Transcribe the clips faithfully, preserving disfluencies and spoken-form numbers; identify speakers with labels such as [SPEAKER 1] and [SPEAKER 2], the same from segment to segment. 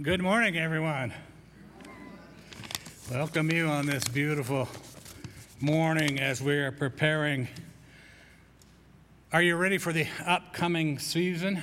[SPEAKER 1] Good morning, everyone. Welcome you on this beautiful morning as we are preparing. Are you ready for the upcoming season?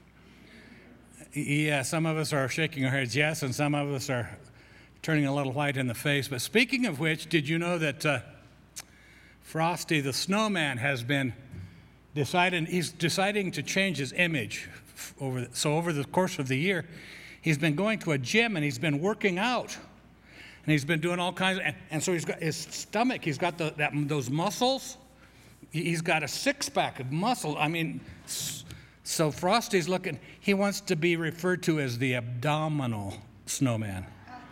[SPEAKER 1] Yeah, some of us are shaking our heads yes, and some of us are turning a little white in the face. But speaking of which, did you know that uh, Frosty the Snowman has been deciding, he's deciding to change his image over the, so over the course of the year, he's been going to a gym and he's been working out. And he's been doing all kinds of, and, and so he's got his stomach, he's got the, that, those muscles. He's got a six-pack of muscle. I mean, so Frosty's looking, he wants to be referred to as the abdominal snowman.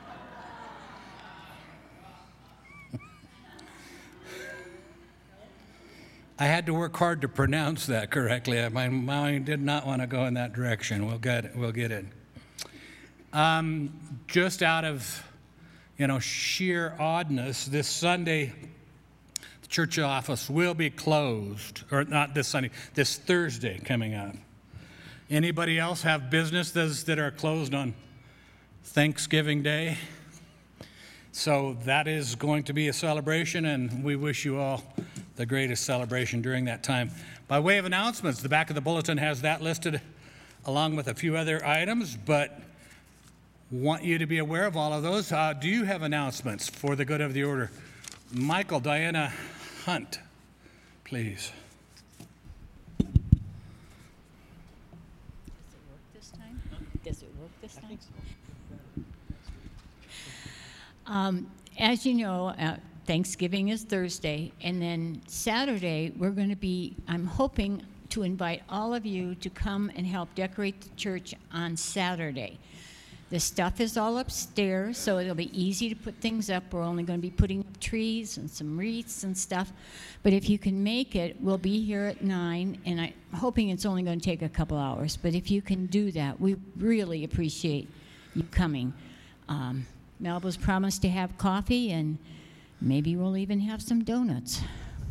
[SPEAKER 1] I had to work hard to pronounce that correctly. My mind did not want to go in that direction. We'll get it. We'll get it. Um, just out of, you know, sheer oddness, this Sunday, the church office will be closed, or not this Sunday, this Thursday coming up. Anybody else have businesses that are closed on Thanksgiving Day? So that is going to be a celebration, and we wish you all the greatest celebration during that time. By way of announcements, the back of the bulletin has that listed along with a few other items, but want you to be aware of all of those. Uh, do you have announcements for the good of the order? Michael, Diana Hunt, please.
[SPEAKER 2] Does it work this time? Does it work this time? I think so. Um, as you know, uh, Thanksgiving is Thursday, and then Saturday we're going to be, I'm hoping to invite all of you to come and help decorate the church on Saturday. The stuff is all upstairs, so it'll be easy to put things up. We're only going to be putting up trees and some wreaths and stuff. But if you can make it, we'll be here at nine, and I'm hoping it's only going to take a couple hours. But if you can do that, we really appreciate you coming. Um, Melba's promised to have coffee, and maybe we'll even have some donuts.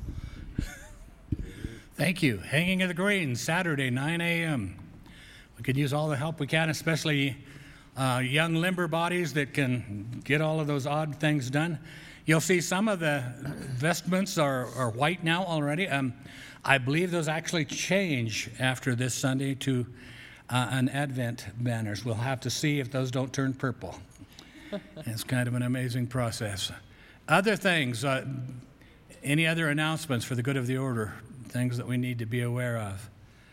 [SPEAKER 1] Thank you. Hanging of the Greens, Saturday, nine a.m. We could use all the help we can, especially uh, young limber bodies that can get all of those odd things done. You'll see some of the vestments are, are white now already. Um, I believe those actually change after this Sunday to uh, an Advent banners. We'll have to see if those don't turn purple. It's kind of an amazing process. Other things, uh, any other announcements for the good of the order, things that we need to be aware of?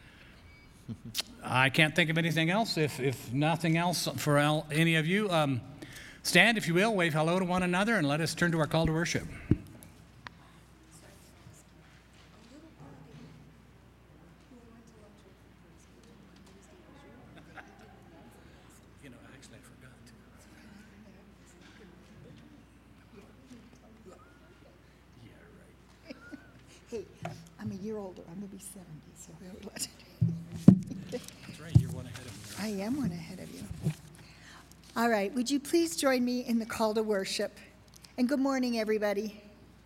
[SPEAKER 1] I can't think of anything else. If, if nothing else for all, any of you, um, stand, if you will, wave hello to one another, and let us turn to our call to worship. You know, actually, I forgot to. Yeah, right.
[SPEAKER 3] Hey, I'm a year older. I'm going to be seventy, so very much.
[SPEAKER 1] That's right, you're one ahead of me.
[SPEAKER 3] I am one ahead of you. All right, would you please join me in the call to worship? And good morning, everybody.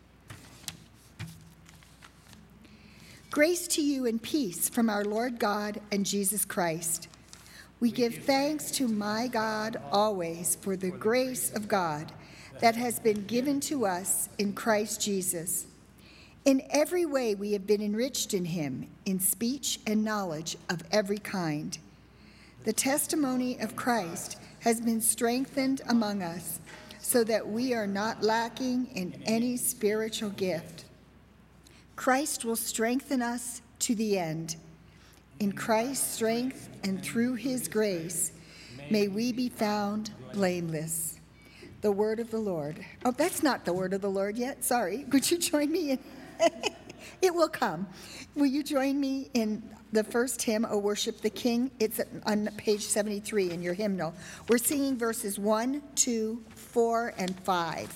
[SPEAKER 3] Grace to you and peace from our Lord God and Jesus Christ. We give thanks to my God always for the grace of God that has been given to us in Christ Jesus. In every way we have been enriched in him, in speech and knowledge of every kind. The testimony of Christ has been strengthened among us, so that we are not lacking in any spiritual gift. Christ will strengthen us to the end. In Christ's strength and through his grace, may we be found blameless. The word of the Lord. Oh, that's not the word of the Lord yet. Sorry. Would you join me in? It will come. Will you join me in the first hymn, O Worship the King? It's on page seventy-three in your hymnal. We're singing verses one, two, four, and five.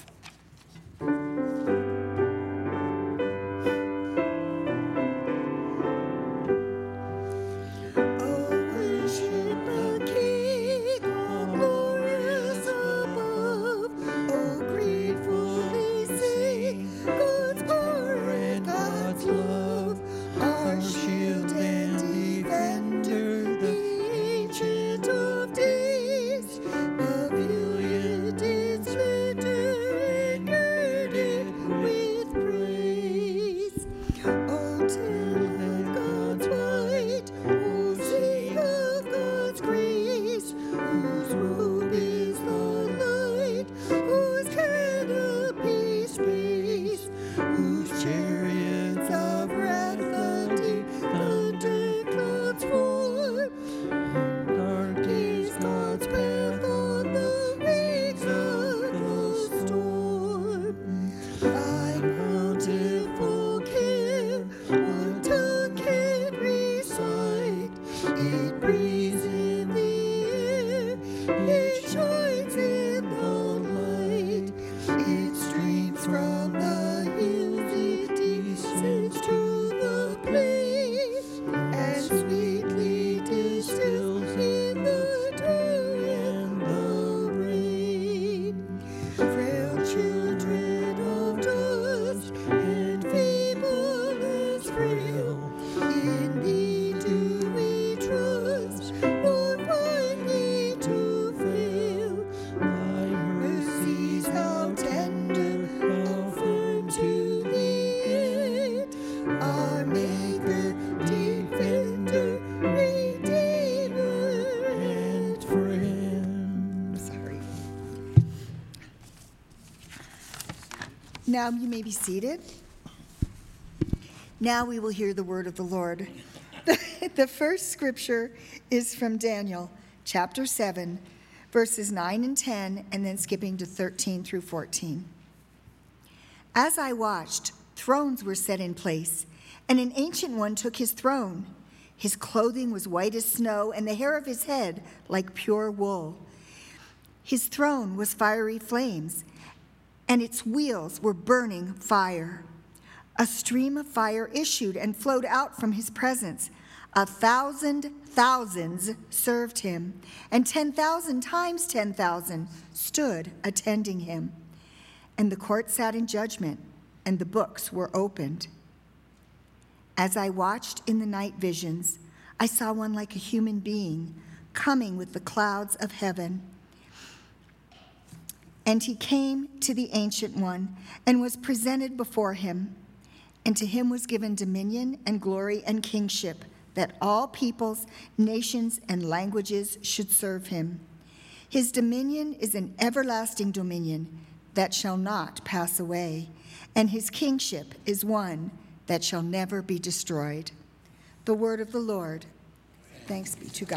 [SPEAKER 4] Shield and defender, the ancient of days.
[SPEAKER 3] frail. In thee do we trust, nor find thee to fail. Thy mercies how tender, how firm to the end. Our Maker, Defender, Redeemer, and Friend. Sorry. Now you may be seated. Now we will hear the word of the Lord. The, the first scripture is from Daniel, chapter seven, verses nine and ten, and then skipping to thirteen through fourteen. As I watched, thrones were set in place, and an ancient one took his throne. His clothing was white as snow, and the hair of his head like pure wool. His throne was fiery flames, and its wheels were burning fire. A stream of fire issued and flowed out from his presence. A thousand thousands served him, and ten thousand times ten thousand stood attending him. And the court sat in judgment, and the books were opened. As I watched in the night visions, I saw one like a human being coming with the clouds of heaven. And he came to the Ancient One and was presented before him. And to him was given dominion and glory and kingship, that all peoples, nations, and languages should serve him. His dominion is an everlasting dominion that shall not pass away, and his kingship is one that shall never be destroyed. The word of the Lord. Thanks be to God.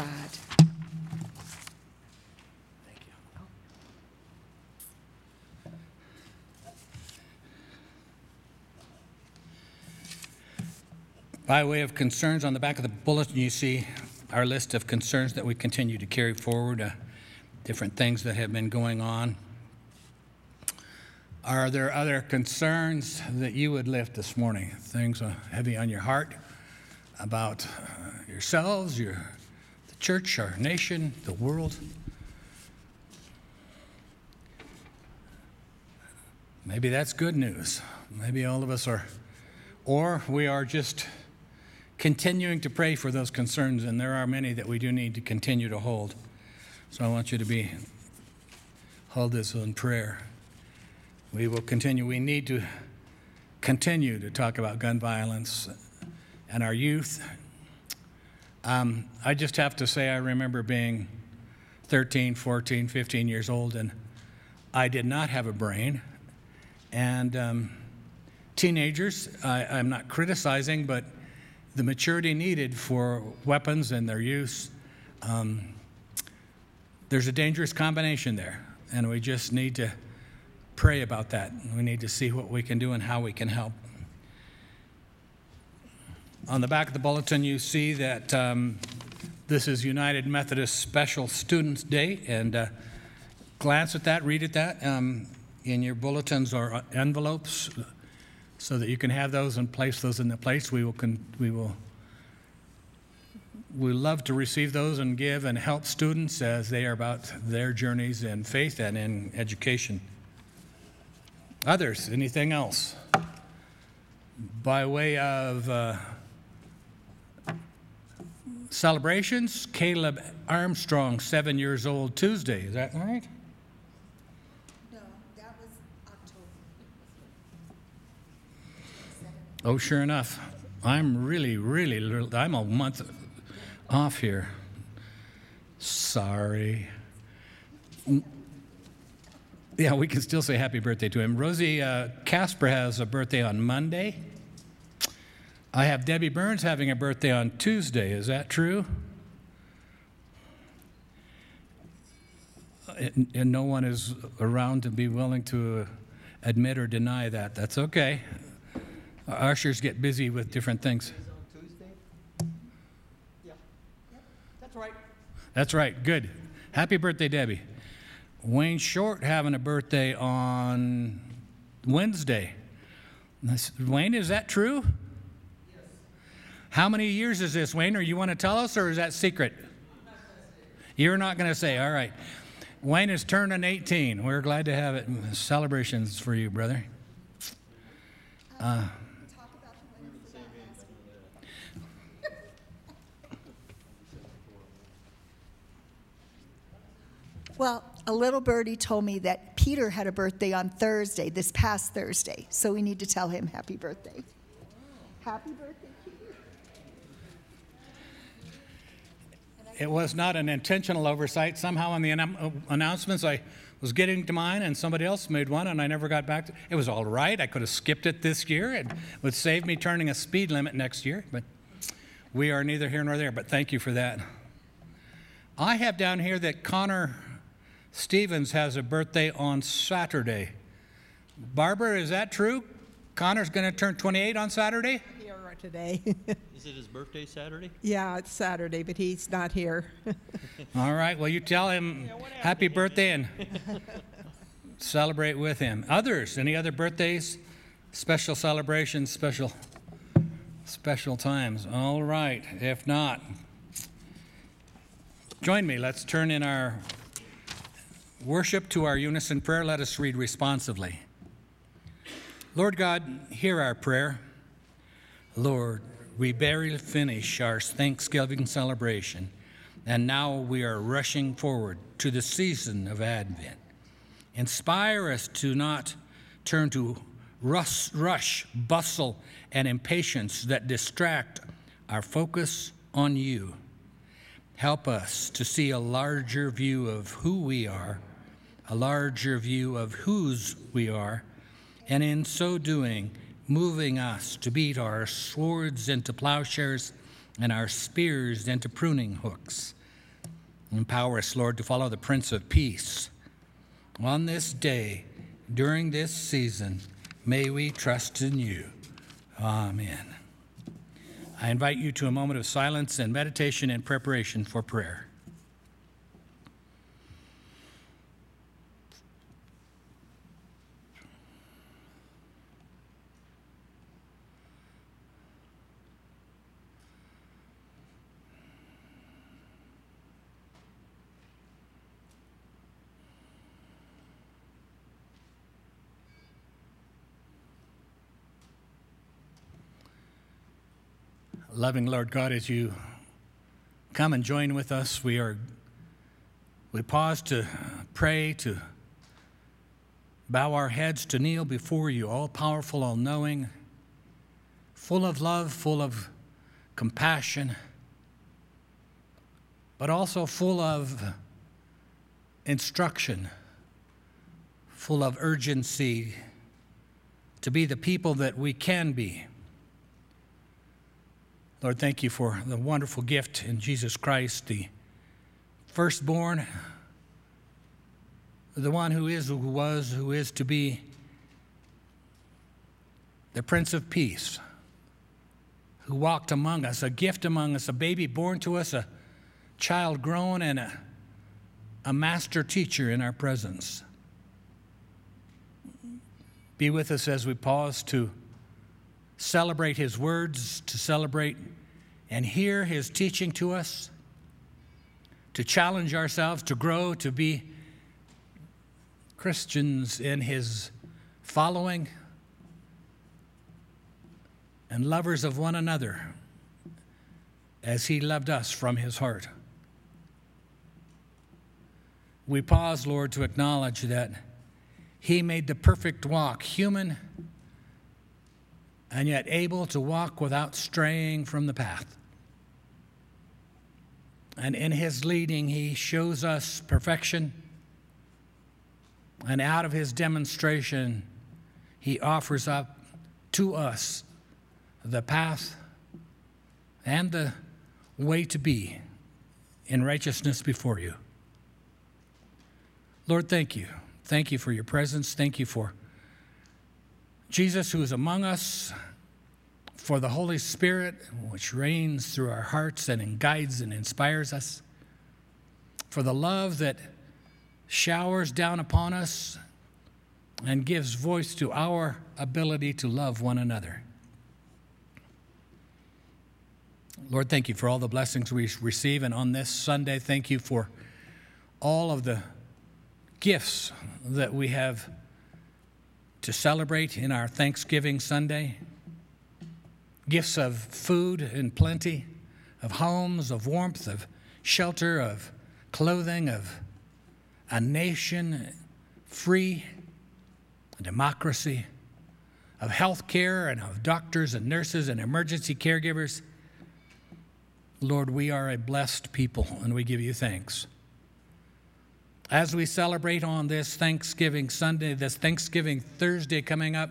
[SPEAKER 1] By way of concerns, on the back of the bulletin, you see our list of concerns that we continue to carry forward, uh, different things that have been going on. Are there other concerns that you would lift this morning? Things uh, heavy on your heart about uh, yourselves, your, the church, our nation, the world? Maybe that's good news. Maybe all of us are, or we are just continuing to pray for those concerns, and there are many that we do need to continue to hold. So I want you to be, hold this in prayer. We will continue. We need to continue to talk about gun violence and our youth. Um, I just have to say, I remember being thirteen, fourteen, fifteen years old, and I did not have a brain. And um, teenagers, I, I'm not criticizing, but the maturity needed for weapons and their use, um, there's a dangerous combination there, and we just need to pray about that. We need to see what we can do and how we can help. On the back of the bulletin, you see that um, this is United Methodist Special Students Day, and uh, glance at that, read at that. Um, in your bulletins are envelopes, so that you can have those and place those in the place. We will, con- we will, we love to receive those and give and help students as they are about their journeys in faith and in education. Others, anything else? By way of uh, celebrations, Caleb Armstrong, seven years old, Tuesday. Is that right? Oh, sure enough. I'm really, really, little, I'm a month off here. Sorry. Yeah, we can still say happy birthday to him. Rosie uh, Casper has a birthday on Monday. I have Debbie Burns having a birthday on Tuesday. Is that true? And, and no one is around to be willing to admit or deny that. That's okay. Ushers get busy with different things.
[SPEAKER 4] On Tuesday? Yeah. Yep. That's right.
[SPEAKER 1] That's right. Good. Happy birthday, Debbie. Wayne Short having a birthday on Wednesday. Wayne, is that true?
[SPEAKER 4] Yes.
[SPEAKER 1] How many years is this, Wayne? Or you want to tell us, or is that secret?
[SPEAKER 4] I'm not going to say.
[SPEAKER 1] You're not going to say. All right. Wayne is turning eighteen. We're glad to have it. Celebrations for you, brother. Uh,
[SPEAKER 3] Well, a little birdie told me that Peter had a birthday on Thursday, this past Thursday, so we need to tell him happy birthday. Happy birthday, Peter.
[SPEAKER 1] It was not an intentional oversight. Somehow in the annou- announcements, I was getting to mine, and somebody else made one, and I never got back to it. It was all right. I could have skipped it this year. It would save me turning a speed limit next year, but we are neither here nor there, but thank you for that. I have down here that Connor Stevens has a birthday on Saturday. Barbara, is that true? Connor's going to turn twenty-eight on Saturday?
[SPEAKER 4] Here today.
[SPEAKER 5] Is it his birthday Saturday?
[SPEAKER 4] Yeah, it's Saturday, but he's not here.
[SPEAKER 1] All right, well, you tell him happy birthday and celebrate with him. Others, any other birthdays, special celebrations, special, special times? All right, if not, join me. Let's turn in our worship to our unison prayer. Let us read responsively. Lord God, hear our prayer. Lord, we barely finish our Thanksgiving celebration, and now we are rushing forward to the season of Advent. Inspire us to not turn to rush, rush, bustle, and impatience that distract our focus on you. Help us to see a larger view of who we are, a larger view of whose we are, and in so doing, moving us to beat our swords into plowshares and our spears into pruning hooks. Empower us, Lord, to follow the Prince of Peace. On this day, during this season, may we trust in you. Amen. I invite you to a moment of silence and meditation in preparation for prayer. Loving Lord God, as you come and join with us, we are we pause to pray, to bow our heads, to kneel before you, all-powerful, all-knowing, full of love, full of compassion, but also full of instruction, full of urgency to be the people that we can be. Lord, thank you for the wonderful gift in Jesus Christ, the firstborn, the one who is, who was, who is to be, the Prince of Peace, who walked among us, a gift among us, a baby born to us, a child grown, and a, a master teacher in our presence. Be with us as we pause to celebrate his words, to celebrate and hear his teaching to us, to challenge ourselves to grow, to be Christians in his following, and lovers of one another as he loved us from his heart. We pause, Lord, to acknowledge that he made the perfect walk, human and yet able to walk without straying from the path. And in his leading, he shows us perfection. And out of his demonstration, he offers up to us the path and the way to be in righteousness before you. Lord, thank you. Thank you for your presence. Thank you for Jesus, who is among us, for the Holy Spirit, which reigns through our hearts and guides and inspires us, for the love that showers down upon us and gives voice to our ability to love one another. Lord, thank you for all the blessings we receive, and on this Sunday, thank you for all of the gifts that we have to celebrate in our Thanksgiving Sunday. Gifts of food in plenty, of homes, of warmth, of shelter, of clothing, of a nation free, a democracy of health care and of doctors and nurses and emergency caregivers. Lord, we are a blessed people, and we give you thanks. As we celebrate on this Thanksgiving Sunday, this Thanksgiving Thursday coming up,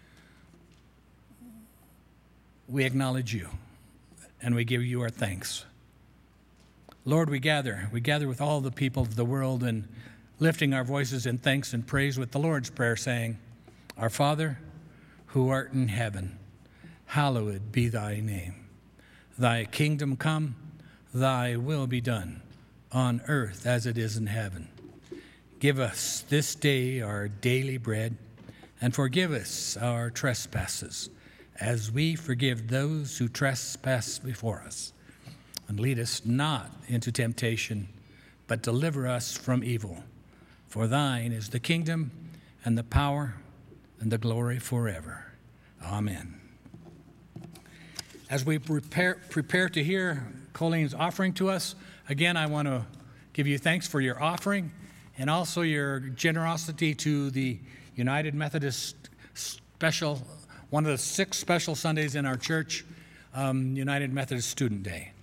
[SPEAKER 1] we acknowledge you, and we give you our thanks. Lord, we gather. We gather with all the people of the world and lifting our voices in thanks and praise with the Lord's Prayer, saying, Our Father, who art in heaven, hallowed be thy name. Thy kingdom come, thy will be done, on earth as it is in heaven. Give us this day our daily bread, and forgive us our trespasses, as we forgive those who trespass before us. And lead us not into temptation, but deliver us from evil. For thine is the kingdom, and the power, and the glory forever. Amen. As we prepare, prepare to hear Colleen's offering to us, again, I want to give you thanks for your offering and also your generosity to the United Methodist Special, one of the six special Sundays in our church, um, United Methodist Student Day.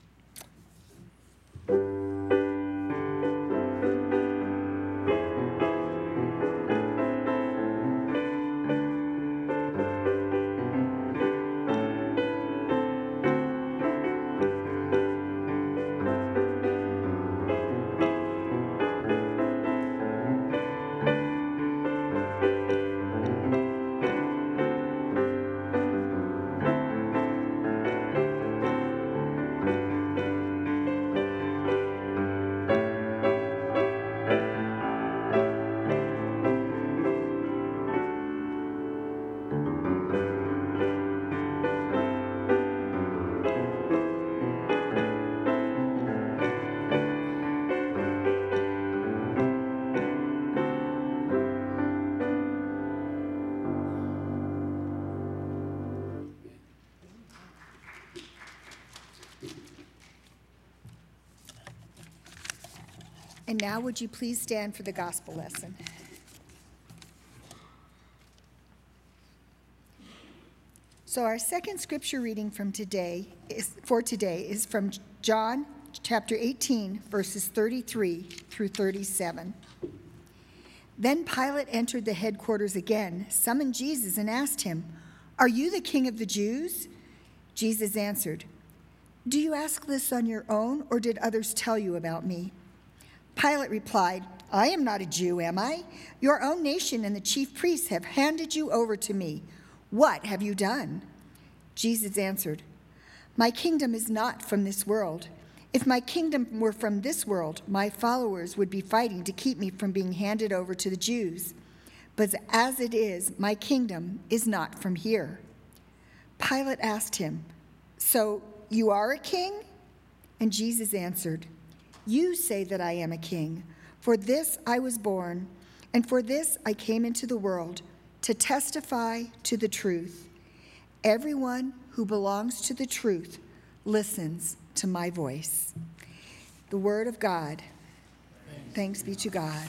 [SPEAKER 3] And now would you please stand for the gospel lesson? So our second scripture reading from today is for today is from John chapter eighteen, verses thirty-three through thirty-seven. Then Pilate entered the headquarters again, summoned Jesus, and asked him, "Are you the king of the Jews?" Jesus answered, "Do you ask this on your own, or did others tell you about me?" Pilate replied, "I am not a Jew, am I? Your own nation and the chief priests have handed you over to me. What have you done?" Jesus answered, "My kingdom is not from this world. If my kingdom were from this world, my followers would be fighting to keep me from being handed over to the Jews. But as it is, my kingdom is not from here." Pilate asked him, "So you are a king?" And Jesus answered, "You say that I am a king. For this I was born, and for this I came into the world, to testify to the truth. Everyone who belongs to the truth listens to my voice." The word of God. Thanks be to God.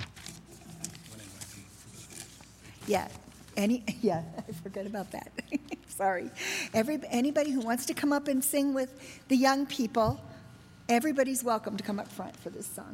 [SPEAKER 3] Yeah, any, yeah, I forgot about that. Sorry. Every, anybody who wants to come up and sing with the young people, everybody's welcome to come up front for this song.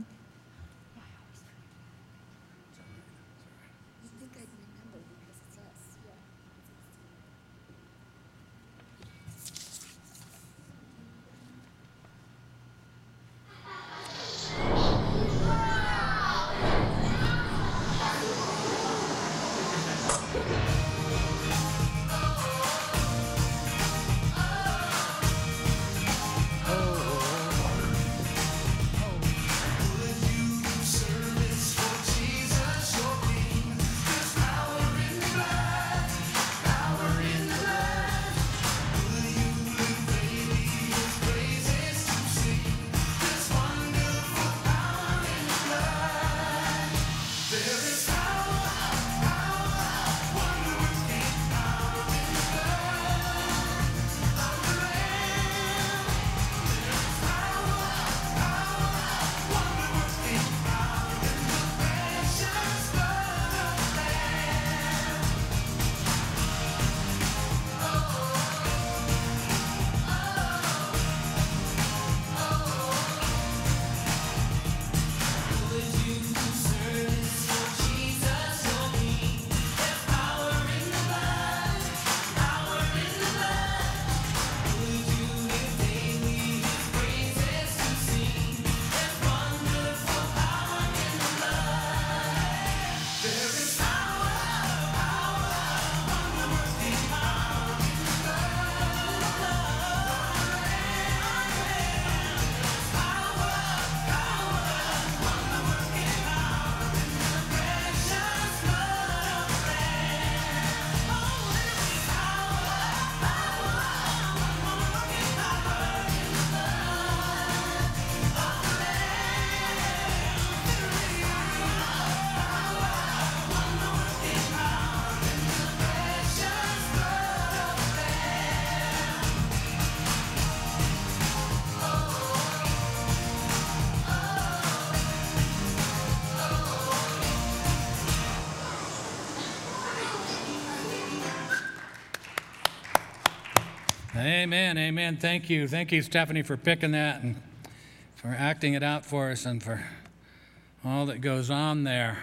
[SPEAKER 1] Amen, amen. Thank you. Thank you, Stephanie, for picking that and for acting it out for us and for all that goes on there.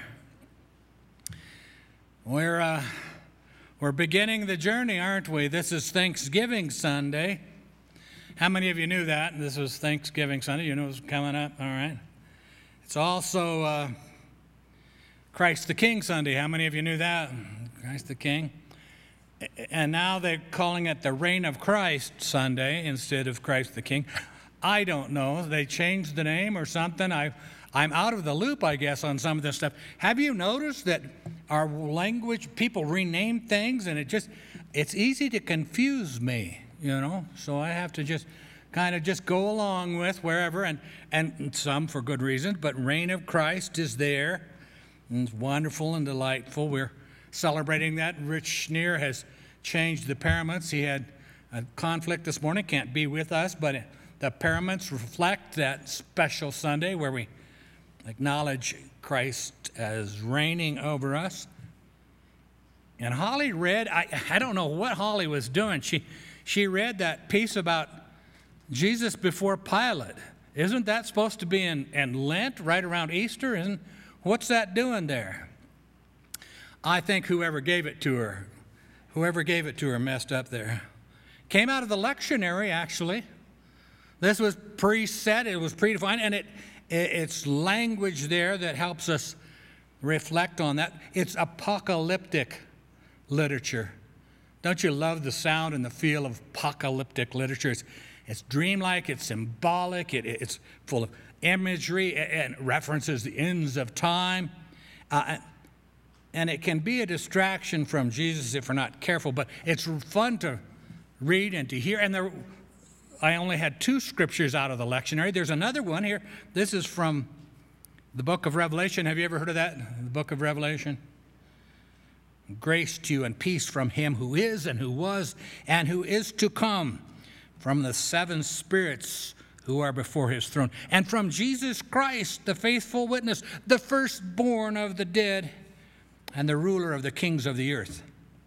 [SPEAKER 1] We're, uh, we're beginning the journey, aren't we? This is Thanksgiving Sunday. How many of you knew that? This was Thanksgiving Sunday. You knew it was coming up? All right. It's also uh, Christ the King Sunday. How many of you knew that? Christ the King. And now they're calling it the Reign of Christ Sunday instead of Christ the King. I don't know. They changed the name or something. I, I'm out of the loop, I guess, on some of this stuff. Have you noticed that our language, people rename things, and it just, it's easy to confuse me, you know? So I have to just kind of just go along with wherever, and, and some for good reasons, but Reign of Christ is there. And it's wonderful and delightful. We're celebrating that. Rich Schneer has changed the paraments. He had a conflict this morning, can't be with us, but the paraments reflect that special Sunday where we acknowledge Christ as reigning over us. And Holly read, I, I don't know what Holly was doing. She, she read that piece about Jesus before Pilate. Isn't that supposed to be in, in Lent, right around Easter? Isn't, what's that doing there? I think whoever gave it to her, whoever gave it to her messed up there. Came out of the lectionary, actually. This was preset, it was predefined, and it, it it's language there that helps us reflect on that. It's apocalyptic literature. Don't you love the sound and the feel of apocalyptic literature? It's, it's dreamlike, it's symbolic, it, it's full of imagery and references the ends of time. Uh, And it can be a distraction from Jesus if we're not careful, but it's fun to read and to hear. And there, I only had two scriptures out of the lectionary. There's another one here. This is from the book of Revelation. Have you ever heard of that? The book of Revelation? Grace to you and peace from him who is and who was and who is to come, from the seven spirits who are before his throne, and from Jesus Christ, the faithful witness, the firstborn of the dead, and the ruler of the kings of the earth.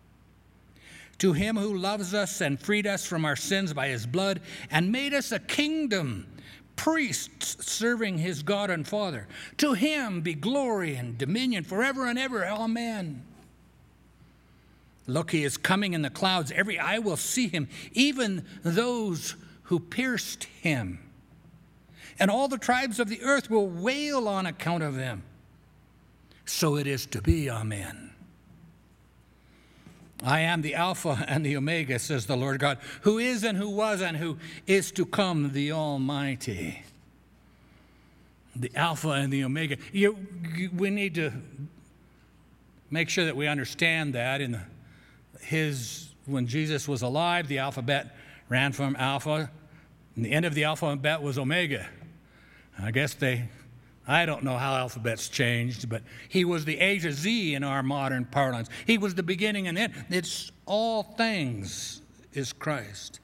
[SPEAKER 1] To him who loves us and freed us from our sins by his blood and made us a kingdom, priests serving his God and Father. To him be glory and dominion forever and ever. Amen. Look, he is coming in the clouds. Every eye will see him, even those who pierced him. And all the tribes of the earth will wail on account of him. So it is to be, amen. I am the Alpha and the Omega, says the Lord God, who is and who was and who is to come, the Almighty. The Alpha and the Omega. You, you, we need to make sure that we understand that. In the, his, when Jesus was alive, the alphabet ran from Alpha, and the end of the alphabet was Omega. I guess they... I don't know how alphabets changed, but he was the A to Z in our modern parlance. He was the beginning and end. It's all things is Christ.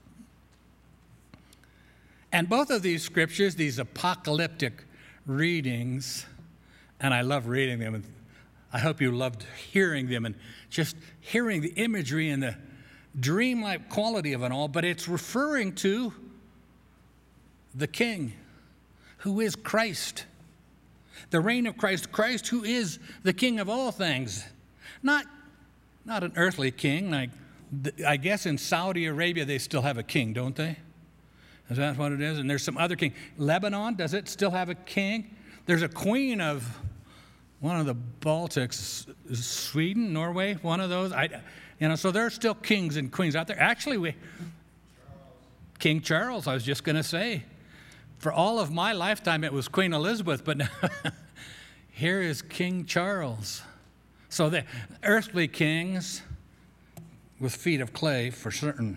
[SPEAKER 1] And both of these scriptures, these apocalyptic readings, and I love reading them, and I hope you loved hearing them and just hearing the imagery and the dreamlike quality of it all, but it's referring to the King, who is Christ. The reign of Christ, Christ who is the King of all things. Not, not an earthly king. Like, I guess in Saudi Arabia they still have a king, don't they? Is that what it is? And there's some other king. Lebanon, does it still have a king? There's a queen of one of the Baltics, Sweden, Norway, one of those. I, you know, so there are still kings and queens out there. Actually, we, King Charles, I was just going to say. For all of my lifetime, it was Queen Elizabeth, but now here is King Charles. So the earthly kings with feet of clay for certain.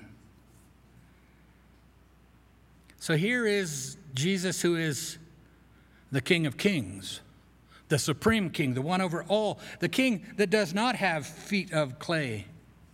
[SPEAKER 1] So here is Jesus, who is the King of kings, the supreme king, the one over all, the king that does not have feet of clay.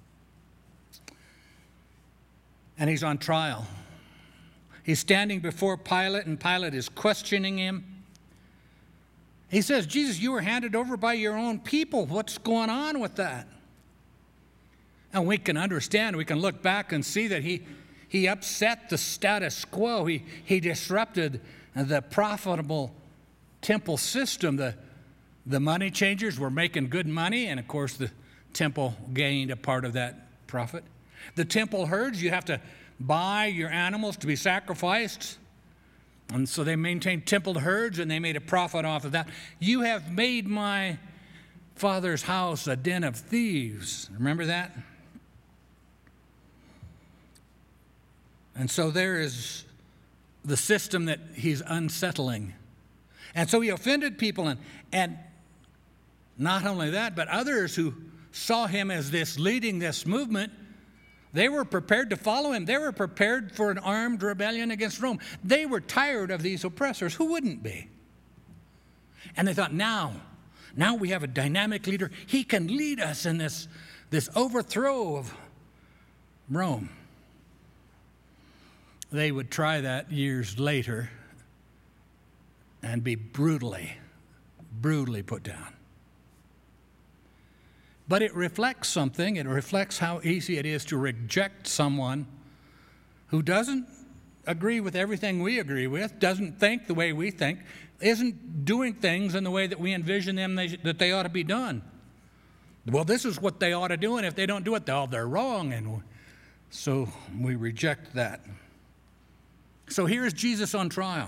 [SPEAKER 1] And he's on trial. He's standing before Pilate, and Pilate is questioning him. He says, Jesus, you were handed over by your own people. What's going on with that? And we can understand, we can look back and see that he, he upset the status quo. He, he disrupted the profitable temple system. The, the money changers were making good money, and of course the temple gained a part of that profit. The temple herds, you have to buy your animals to be sacrificed. And so they maintained temple herds, and they made a profit off of that. You have made my Father's house a den of thieves. Remember that? And so there is the system that he's unsettling. And so he offended people, and, and not only that, but others who saw him as this leading this movement, they were prepared to follow him. They were prepared for an armed rebellion against Rome. They were tired of these oppressors. Who wouldn't be? And they thought, now, now we have a dynamic leader. He can lead us in this, this overthrow of Rome. They would try that years later and be brutally, brutally put down. But it reflects something. It reflects how easy it is to reject someone who doesn't agree with everything we agree with, doesn't think the way we think, isn't doing things in the way that we envision them they, that they ought to be done. Well, this is what they ought to do, and if they don't do it, oh, they're wrong. And so we reject that. So here's Jesus on trial.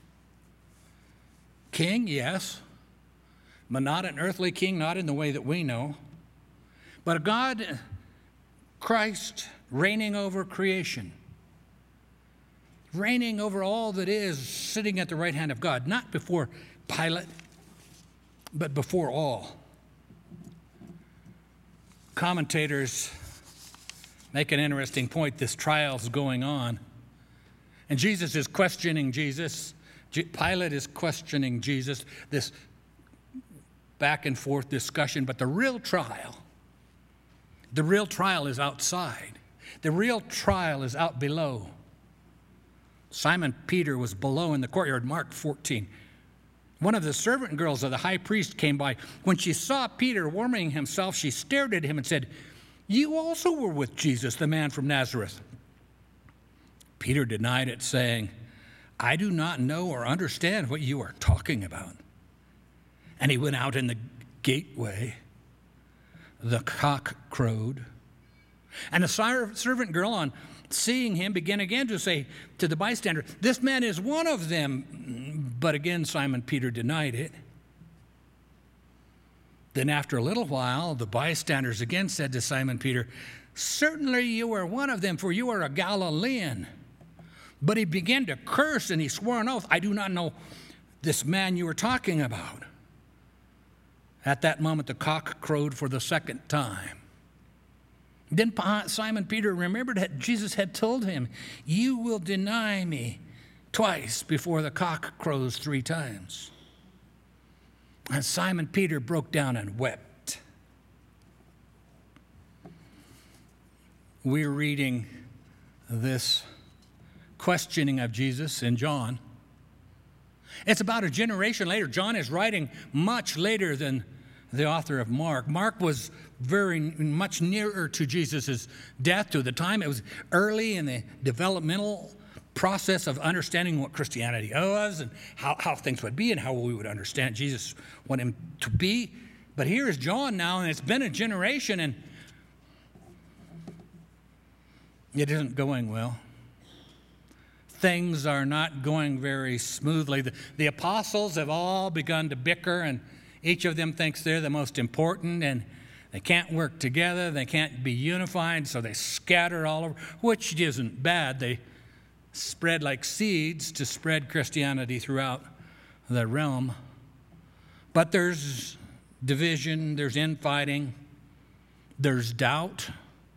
[SPEAKER 1] King, yes, but not an earthly king, not in the way that we know. But a God, Christ, reigning over creation, reigning over all that is, sitting at the right hand of God, not before Pilate, but before all. Commentators make an interesting point. This trial's going on, and Jesus is questioning Jesus. Pilate is questioning Jesus, this back and forth discussion, but the real trial, the real trial is outside. The real trial is out below. Simon Peter was below in the courtyard, Mark fourteen. One of the servant girls of the high priest came by. When she saw Peter warming himself, she stared at him and said, "You also were with Jesus, the man from Nazareth." Peter denied it, saying, "I do not know or understand what you are talking about." And he went out in the gateway. The cock crowed. And the servant girl, on seeing him, began again to say to the bystander, "This man is one of them." But again, Simon Peter denied it. Then after a little while, the bystanders again said to Simon Peter, "Certainly you are one of them, for you are a Galilean." But he began to curse, and he swore an oath, "I do not know this man you are talking about." At that moment, the cock crowed for the second time. Then Simon Peter remembered that Jesus had told him, "You will deny me twice before the cock crows three times." And Simon Peter broke down and wept. We're reading this questioning of Jesus in John. It's about a generation later. John is writing much later than the author of Mark. Mark was very much nearer to Jesus' death to the time. It was early in the developmental process of understanding what Christianity was and how, how things would be and how we would understand Jesus, want him to be. But here is John now, and it's been a generation, and it isn't going well. Things are not going very smoothly. The, the apostles have all begun to bicker, and each of them thinks they're the most important, and they can't work together. They can't be unified, so they scatter all over, which isn't bad. They spread like seeds to spread Christianity throughout the realm. But there's division, there's infighting, there's doubt,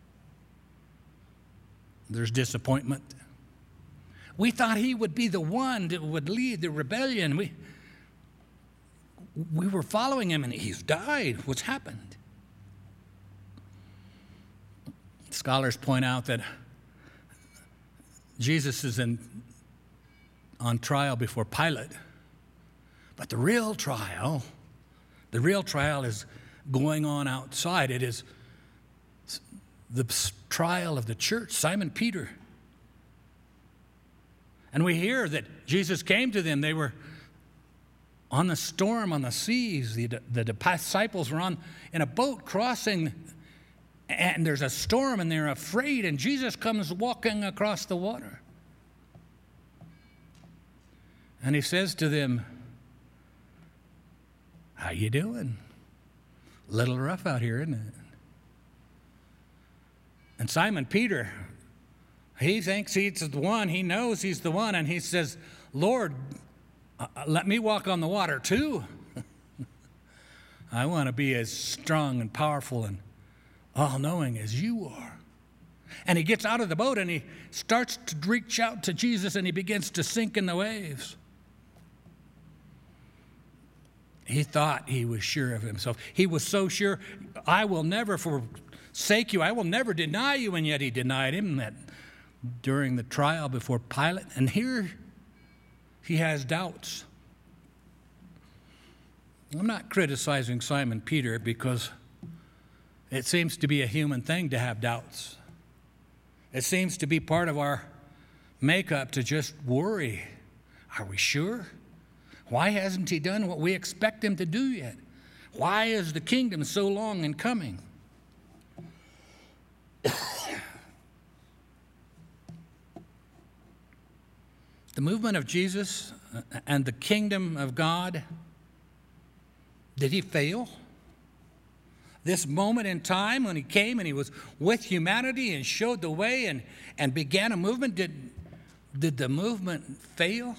[SPEAKER 1] there's disappointment. We thought he would be the one that would lead the rebellion. We, we were following him, and he's died. What's happened? Scholars point out that Jesus is in, on trial before Pilate. But the real trial, the real trial is going on outside. It is the trial of the church. Simon Peter And we hear that Jesus came to them. They were on the storm, on the seas. The, the disciples were on in a boat crossing, and there's a storm, and they're afraid, and Jesus comes walking across the water. And he says to them, "How you doing? A little rough out here, isn't it?" And Simon Peter, he thinks he's the one. He knows he's the one. And he says, "Lord, uh, let me walk on the water too. I want to be as strong and powerful and all-knowing as you are." And he gets out of the boat and he starts to reach out to Jesus, and he begins to sink in the waves. He thought he was sure of himself. He was so sure, "I will never forsake you. I will never deny you." And yet he denied him that during the trial before Pilate. And here he has doubts. I'm not criticizing Simon Peter, because it seems to be a human thing to have doubts. It seems to be part of our makeup to just worry. Are we sure? Why hasn't he done what we expect him to do yet? Why is the kingdom so long in coming? The movement of Jesus and the kingdom of God, did he fail? This moment in time when he came and he was with humanity and showed the way and, and began a movement, did, did the movement fail?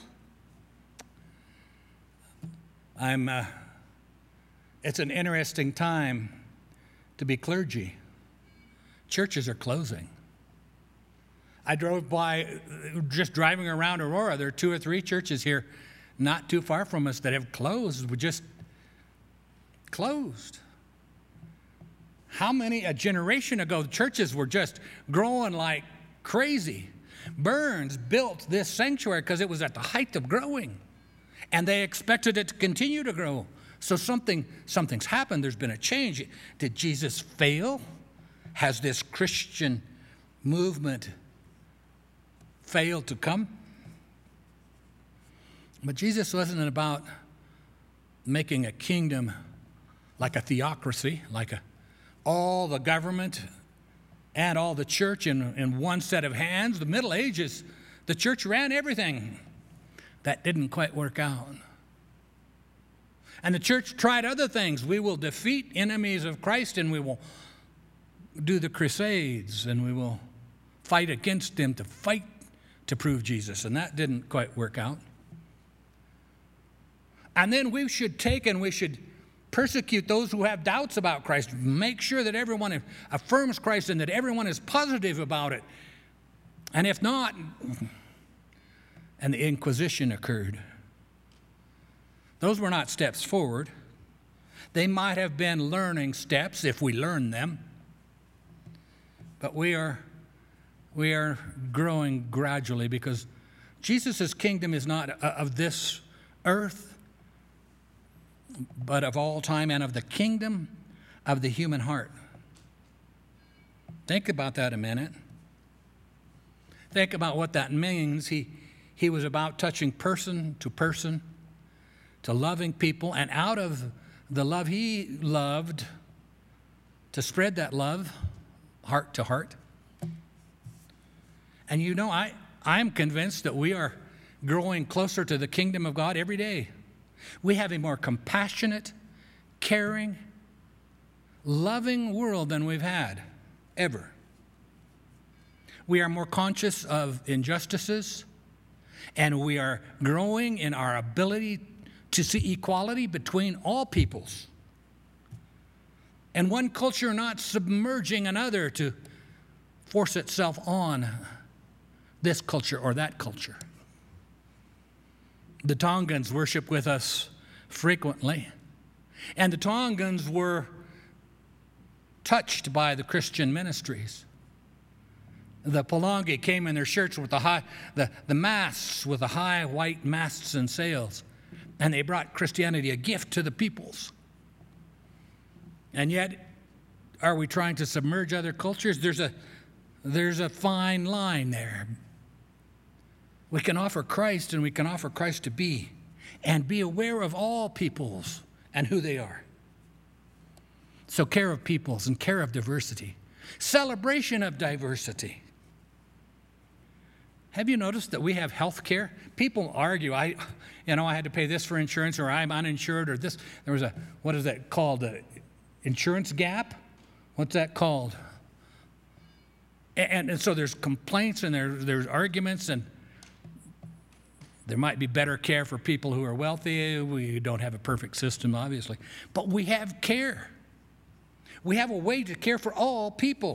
[SPEAKER 1] I'm, uh, it's an interesting time to be clergy. Churches are closing. I drove by, just driving around Aurora, there are two or three churches here not too far from us that have closed, we just closed. How many, a generation ago, churches were just growing like crazy. Burns built this sanctuary because it was at the height of growing, and they expected it to continue to grow. So something, something's happened. There's been a change. Did Jesus fail? Has this Christian movement failed to come? But Jesus wasn't about making a kingdom like a theocracy, like a, all the government and all the church in, in one set of hands. The Middle Ages, the church ran everything. That didn't quite work out. And the church tried other things. We will defeat enemies of Christ, and we will do the crusades, and we will fight against them to fight to prove Jesus. And that didn't quite work out. And then we should take and we should persecute those who have doubts about Christ. Make sure that everyone affirms Christ and that everyone is positive about it. And if not, and the Inquisition occurred. Those were not steps forward. They might have been learning steps if we learn them. But we are, we are growing gradually, because Jesus' kingdom is not of this earth, but of all time, and of the kingdom of the human heart. Think about that a minute. Think about what that means. He, he was about touching person to person, to loving people, and out of the love he loved, to spread that love heart to heart. And you know, I, I'm convinced that we are growing closer to the kingdom of God every day. We have a more compassionate, caring, loving world than we've had ever. We are more conscious of injustices, and we are growing in our ability to see equality between all peoples. And one culture not submerging another to force itself on this culture or that culture. The Tongans worship with us frequently, and the Tongans were touched by the Christian ministries. The Palangi came in their shirts with the high, the, the masts with the high white masts and sails, and they brought Christianity, a gift to the peoples. And yet, are we trying to submerge other cultures? There's a, there's a fine line there. We can offer Christ, and we can offer Christ to be, and be aware of all peoples and who they are. So care of peoples and care of diversity. Celebration of diversity. Have you noticed that we have health care? People argue, I, you know, I had to pay this for insurance, or I'm uninsured, or this. There was a, what is that called? A insurance gap? What's that called? And, and so there's complaints and there, there's arguments, and there might be better care for people who are wealthy. We don't have a perfect system, obviously. But we have care. We have a way to care for all people.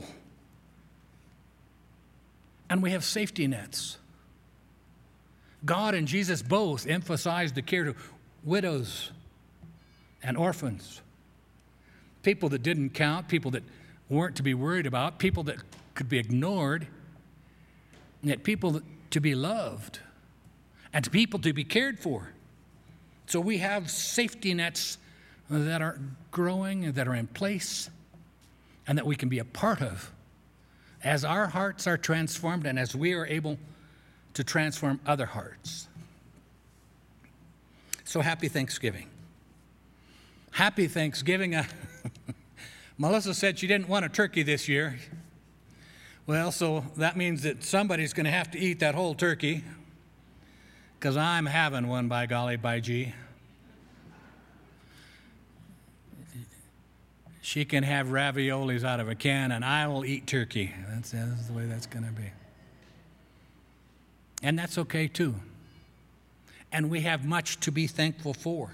[SPEAKER 1] And we have safety nets. God and Jesus both emphasized the care to widows and orphans, people that didn't count, people that weren't to be worried about, people that could be ignored, and yet people that, to be loved, and to people to be cared for. So we have safety nets that are growing, that are in place, and that we can be a part of as our hearts are transformed and as we are able to transform other hearts. So happy Thanksgiving. Happy Thanksgiving. Uh, Melissa said she didn't want a turkey this year. Well, so that means that somebody's going to have to eat that whole turkey, because I'm having one, by golly, by gee. She can have raviolis out of a can, and I will eat turkey. That's, that's the way that's going to be. And that's okay, too. And we have much to be thankful for.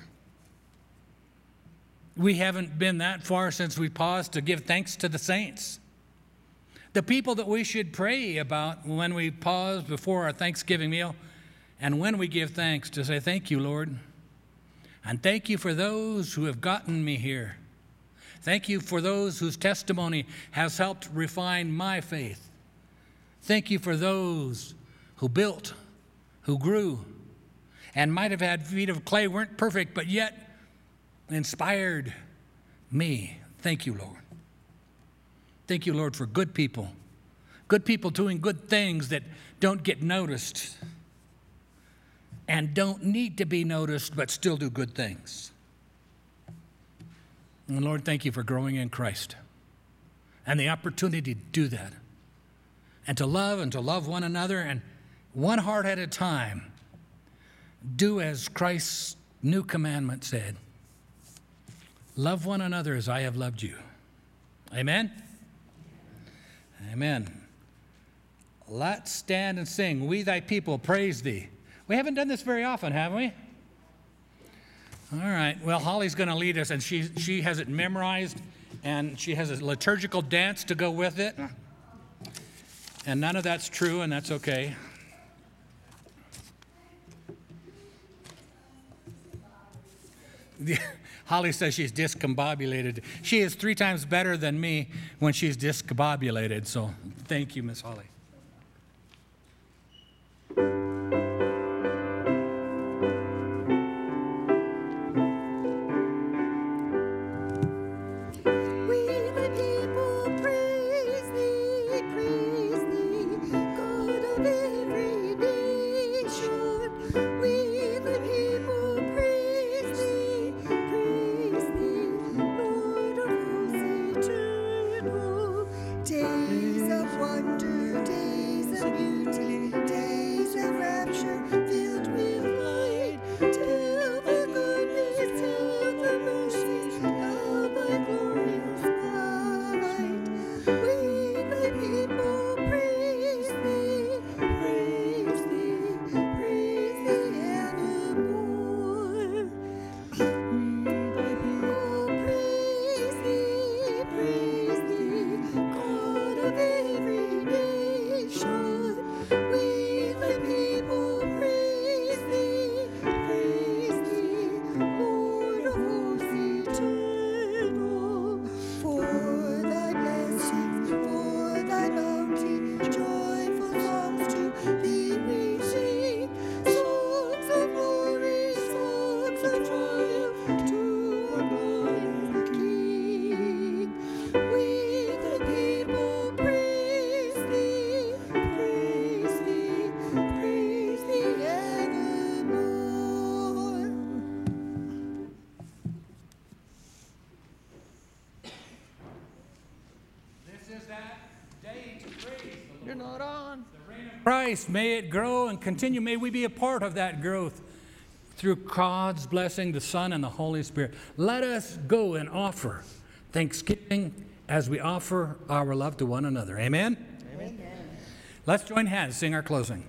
[SPEAKER 1] We haven't been that far since we paused to give thanks to the saints. The people that we should pray about when we pause before our Thanksgiving meal and when we give thanks, to say, thank you, Lord. And thank you for those who have gotten me here. Thank you for those whose testimony has helped refine my faith. Thank you for those who built, who grew, and might have had feet of clay, weren't perfect, but yet inspired me. Thank you, Lord. Thank you, Lord, for good people. Good people doing good things that don't get noticed and don't need to be noticed, but still do good things. And Lord, thank you for growing in Christ and the opportunity to do that and to love and to love one another, and one heart at a time, do as Christ's new commandment said. Love one another as I have loved you. Amen? Amen. Let's stand and sing, We Thy People Praise Thee. We haven't done this very often, have we? All right. Well, Holly's going to lead us, and she, she has it memorized, and she has a liturgical dance to go with it. And none of that's true, and that's okay. Holly says she's discombobulated. She is three times better than me when she's discombobulated, so thank you, Miss Holly.
[SPEAKER 3] Days of wonder,
[SPEAKER 1] Christ, may it grow and continue. May we be a part of that growth through God's blessing, the Son, and the Holy Spirit. Let us go and offer thanksgiving as we offer our love to one another. Amen?
[SPEAKER 3] Amen.
[SPEAKER 1] Let's join hands, sing our closing.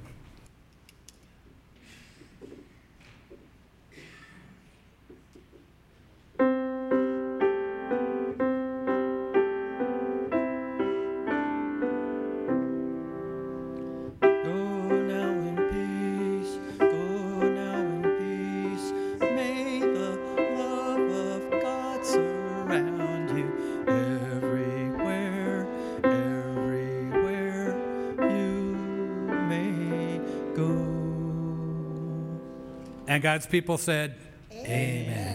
[SPEAKER 1] And God's people said, Amen. Amen.